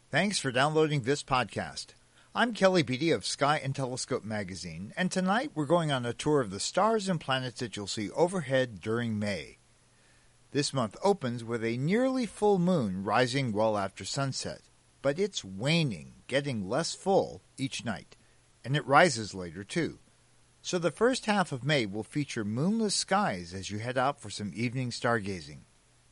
Thanks for downloading this podcast. I'm Kelly Beatty of Sky and Telescope magazine, and tonight we're going on a tour of the stars and planets that you'll see overhead during May. This month opens with a nearly full moon rising well after sunset, but it's waning, getting less full each night, and it rises later too. So the first half of May will feature moonless skies as you head out for some evening stargazing.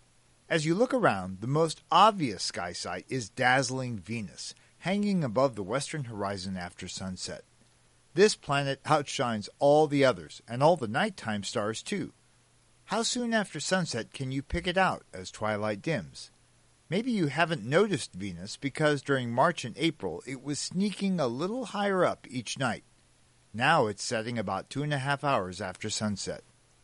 As you look around, the most obvious sky sight is dazzling Venus, hanging above the western horizon after sunset. This planet outshines all the others, and all the nighttime stars too. How soon after sunset can you pick it out as twilight dims? Maybe you haven't noticed Venus because during March and April it was sneaking a little higher up each night. Now it's setting about 2.5 hours after sunset.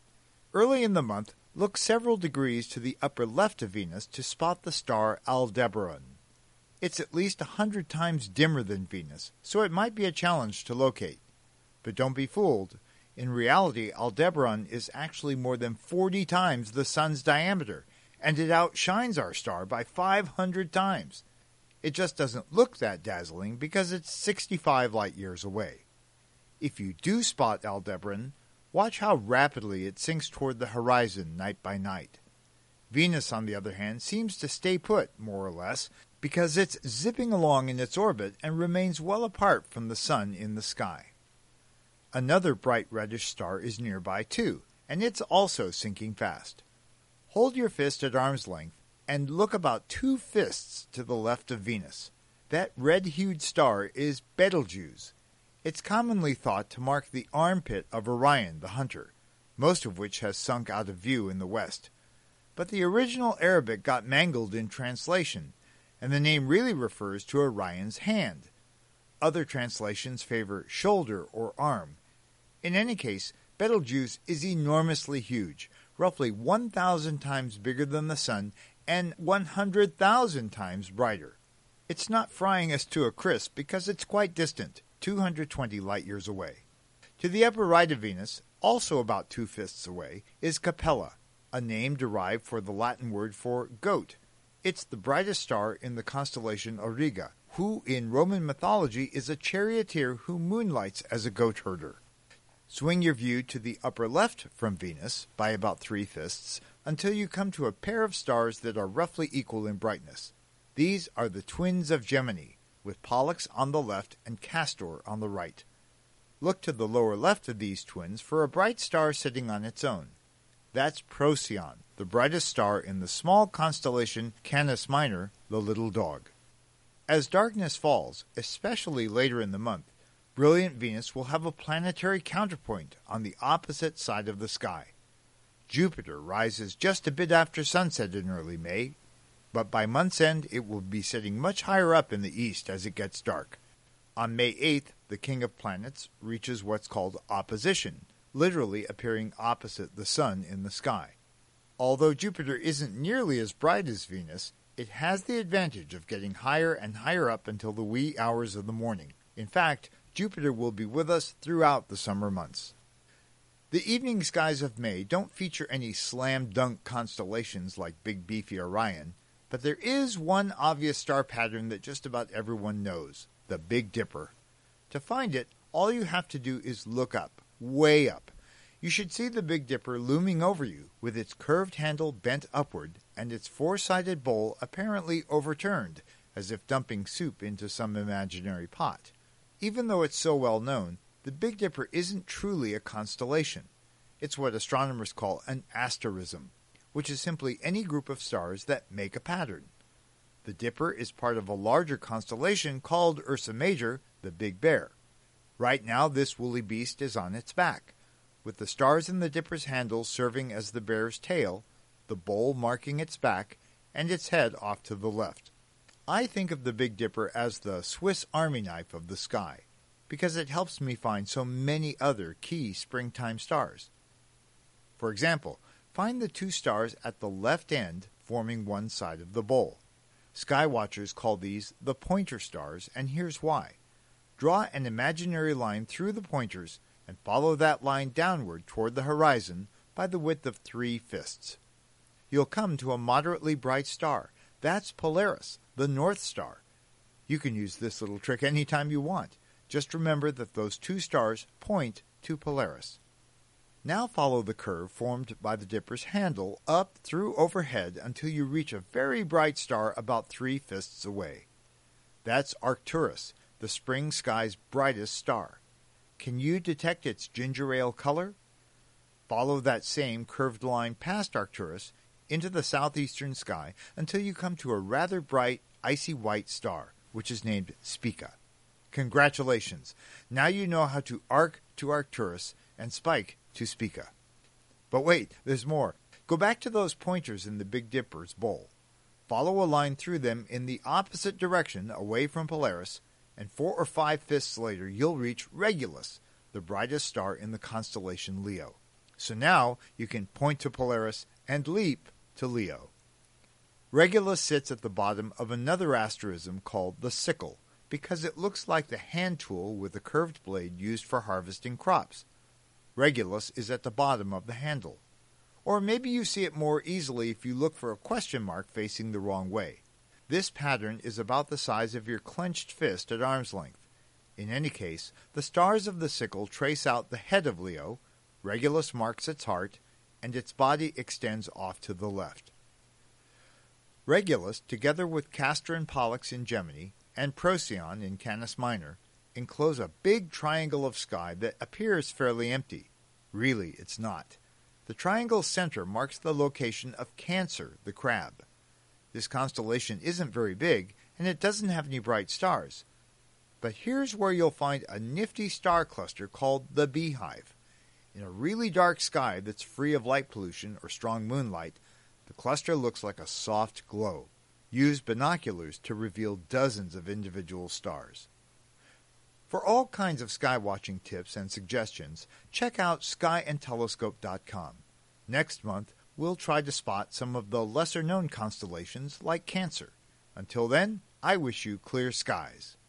Early in the month, look several degrees to the upper left of Venus to spot the star Aldebaran. It's at least 100 times dimmer than Venus, so it might be a challenge to locate. But don't be fooled. In reality, Aldebaran is actually more than 40 times the Sun's diameter, and it outshines our star by 500 times. It just doesn't look that dazzling because it's 65 light-years away. If you do spot Aldebaran, watch how rapidly it sinks toward the horizon night by night. Venus, on the other hand, seems to stay put, more or less, because it's zipping along in its orbit and remains well apart from the Sun in the sky. Another bright reddish star is nearby too, and it's also sinking fast. Hold your fist at arm's length and look about 2 fists to the left of Venus. That red-hued star is Betelgeuse. It's commonly thought to mark the armpit of Orion, the hunter, most of which has sunk out of view in the west. But the original Arabic got mangled in translation, and the name really refers to Orion's hand. Other translations favor shoulder or arm. In any case, Betelgeuse is enormously huge, roughly 1,000 times bigger than the Sun and 100,000 times brighter. It's not frying us to a crisp because it's quite distant, 220 light-years away. To the upper right of Venus, also about 2 fists away, is Capella, a name derived from the Latin word for goat. It's the brightest star in the constellation Auriga, who in Roman mythology is a charioteer who moonlights as a goat herder. Swing your view to the upper left from Venus by about 3 fists until you come to a pair of stars that are roughly equal in brightness. These are the twins of Gemini, with Pollux on the left and Castor on the right. Look to the lower left of these twins for a bright star sitting on its own. That's Procyon, the brightest star in the small constellation Canis Minor, the little dog. As darkness falls, especially later in the month, brilliant Venus will have a planetary counterpoint on the opposite side of the sky. Jupiter rises just a bit after sunset in early May, but by month's end it will be sitting much higher up in the east as it gets dark. On May 8th, the king of planets reaches what's called opposition, literally appearing opposite the Sun in the sky. Although Jupiter isn't nearly as bright as Venus, it has the advantage of getting higher and higher up until the wee hours of the morning. In fact, Jupiter will be with us throughout the summer months. The evening skies of May don't feature any slam-dunk constellations like Big Beefy Orion, but there is one obvious star pattern that just about everyone knows, the Big Dipper. To find it, all you have to do is look up, way up. You should see the Big Dipper looming over you, with its curved handle bent upward and its 4-sided bowl apparently overturned, as if dumping soup into some imaginary pot. Even though it's so well known, the Big Dipper isn't truly a constellation. It's what astronomers call an asterism, which is simply any group of stars that make a pattern. The Dipper is part of a larger constellation called Ursa Major, the Big Bear. Right now this woolly beast is on its back, with the stars in the Dipper's handle serving as the bear's tail, the bowl marking its back, and its head off to the left. I think of the Big Dipper as the Swiss Army knife of the sky, because it helps me find so many other key springtime stars. For example, find the 2 stars at the left end forming one side of the bowl. Skywatchers call these the pointer stars, and here's why. Draw an imaginary line through the pointers and follow that line downward toward the horizon by the width of 3 fists. You'll come to a moderately bright star. That's Polaris, the North Star. You can use this little trick anytime you want. Just remember that those two stars point to Polaris. Now follow the curve formed by the dipper's handle up through overhead until you reach a very bright star about 3 fists away. That's Arcturus, the spring sky's brightest star. Can you detect its ginger ale color? Follow that same curved line past Arcturus into the southeastern sky until you come to a rather bright, icy white star, which is named Spica. Congratulations! Now you know how to arc to Arcturus and spike to Spica. But wait, there's more. Go back to those pointers in the Big Dipper's bowl. Follow a line through them in the opposite direction away from Polaris, and 4 or 5 fists later you'll reach Regulus, the brightest star in the constellation Leo. So now you can point to Polaris and leap to Leo. Regulus sits at the bottom of another asterism called the sickle, because it looks like the hand tool with the curved blade used for harvesting crops. Regulus is at the bottom of the handle. Or maybe you see it more easily if you look for a question mark facing the wrong way. This pattern is about the size of your clenched fist at arm's length. In any case, the stars of the sickle trace out the head of Leo, Regulus marks its heart, and its body extends off to the left. Regulus, together with Castor and Pollux in Gemini, and Procyon in Canis Minor, enclose a big triangle of sky that appears fairly empty. Really, it's not. The triangle's center marks the location of Cancer, the crab. This constellation isn't very big, and it doesn't have any bright stars. But here's where you'll find a nifty star cluster called the Beehive. In a really dark sky that's free of light pollution or strong moonlight, the cluster looks like a soft glow. Use binoculars to reveal dozens of individual stars. For all kinds of sky-watching tips and suggestions, check out skyandtelescope.com. Next month, we'll try to spot some of the lesser-known constellations like Cancer. Until then, I wish you clear skies.